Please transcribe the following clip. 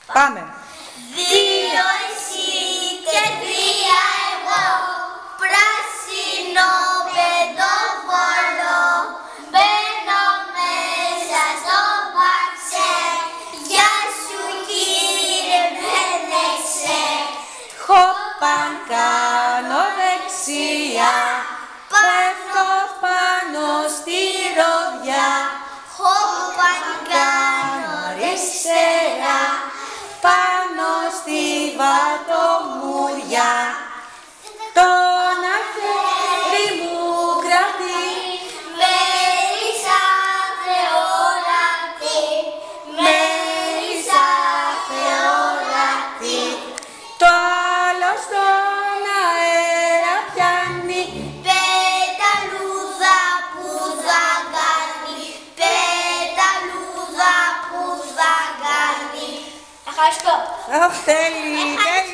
Πάμε. 2 εσύ και 3 εγώ. Πράσινο πεντόβολο. Μπαίνω μέσα στο μπαξέ. Γεια σου κύριε Μπένεξε. Χοπαν κάνω δεξιά. Πέφτω πάνω στη ροδιά. Χοπαν κάνω αριστερά. Πάνω στη βατομουριά. Τον αχέρι μου κρατεί. Μέλισσα θεόρατη. Μέλισσα θεόρατη. Το άλλο στον αέρα πιάνει. Πεταλούδα που δαγκάνει. Πεταλούδα που δαγκάνει. Ευχαριστώ. Τέλει, τέλει.